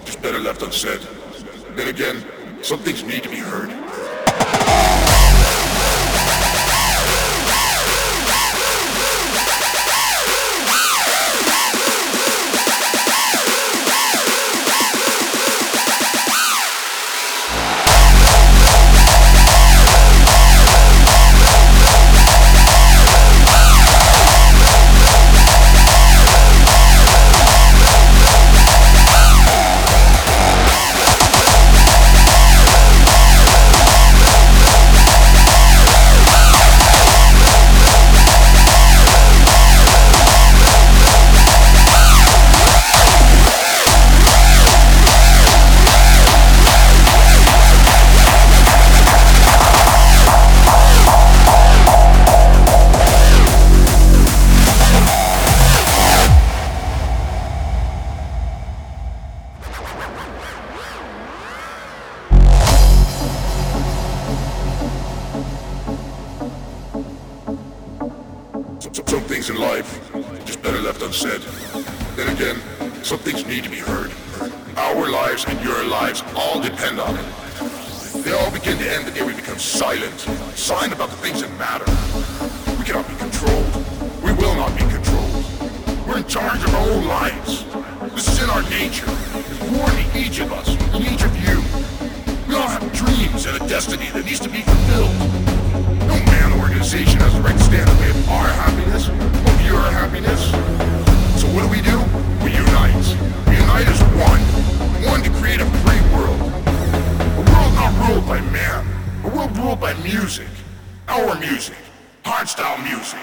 just better left unsaid. Then again, some things need to be heard. Some things in life just better left unsaid. Then again, some things need to be heard. Our lives and your lives all depend on it. They all begin to end the day we become silent about the things that matter. We cannot be controlled. We will not be controlled. We're in charge of our own lives. This is in our nature. It's born in each of us, in each of you. We all have dreams and a destiny that needs to be fulfilled. No man or organization has the right to stand in the way of our happiness, of your happiness. So what do? We unite. We unite as one. One to create a free world. A world not ruled by man. A world ruled by music. Our music. Hardstyle music.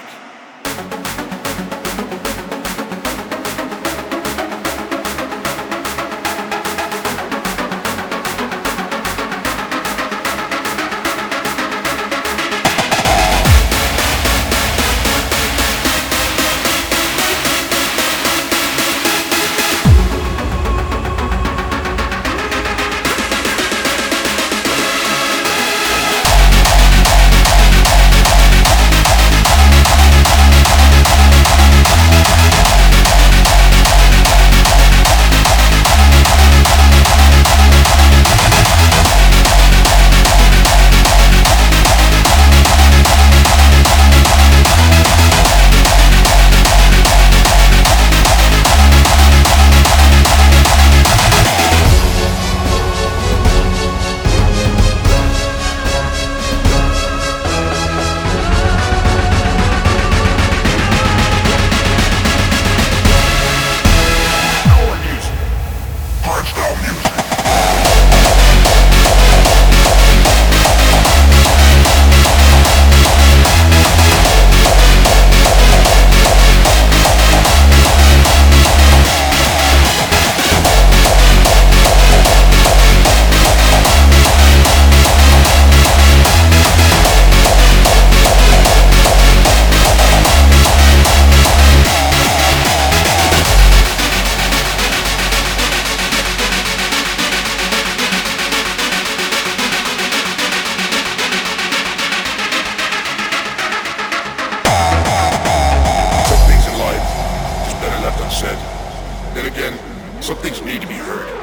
Then again, some things need to be heard.